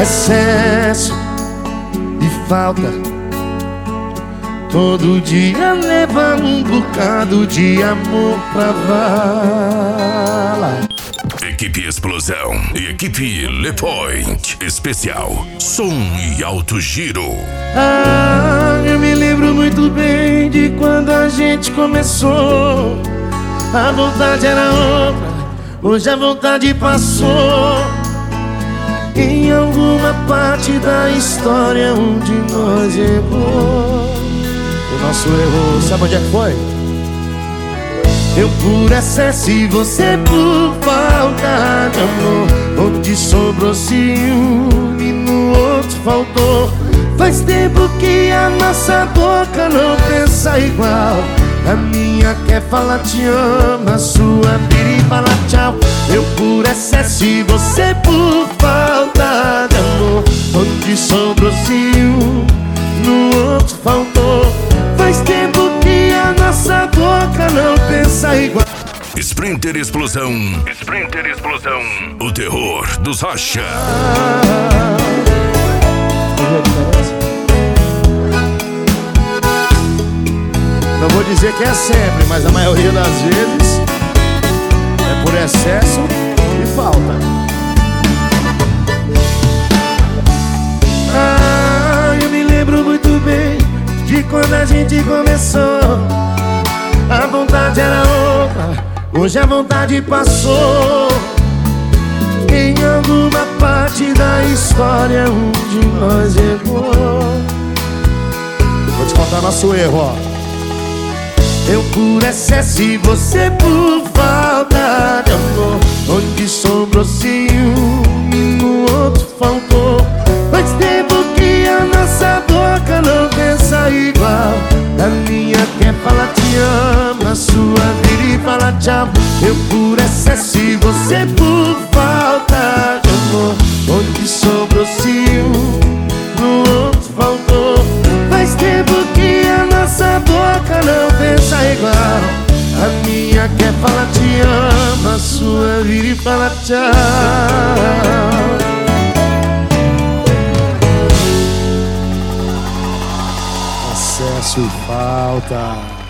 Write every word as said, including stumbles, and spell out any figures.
excesso e falta, todo dia leva um bocado de amor pra vala. Equipe Explosão e equipe Le Point Especial, som e alto giro. Ah, eu me lembro muito bem de quando a gente começou. A vontade era outra, hoje a vontade passou. Em alguma parte da história um de nós errou. O nosso erro, sabe onde é que foi? Eu por excesso e você por falta de amor. Onde sobrou ciúme, no outro faltou. Faz tempo que a nossa boca não pensa igual. A minha quer falar te amo, a sua vira e fala tchau. Eu por excesso e você por falta de amor. Onde sobrou ciúme, no outro faltou. Faz tempo que a nossa boca não pensa igual. Sprinter Explosão, Sprinter Explosão, o terror dos racha. Não vou dizer que é sempre, mas a maioria das vezes é por excesso e falta. Ah, eu me lembro muito bem de quando a gente começou. A vontade era outra, hoje a vontade passou. Em alguma parte da história um de nós errou. Vou te contar nosso erro, ó. Eu por excesso e você por falta de amor. Onde sobrou ciúme, no outro faltou. Faz tempo que a nossa boca não pensa igual. A minha quer falar te amo, a sua vira e fala tchau. Eu por excesso e você por falta de amor. Onde sobrou ciúme, no outro faltou. Faz tempo que a nossa boca não pensa igual. A minha quer falar te amo, a sua vira e fala tchau. Excesso e falta.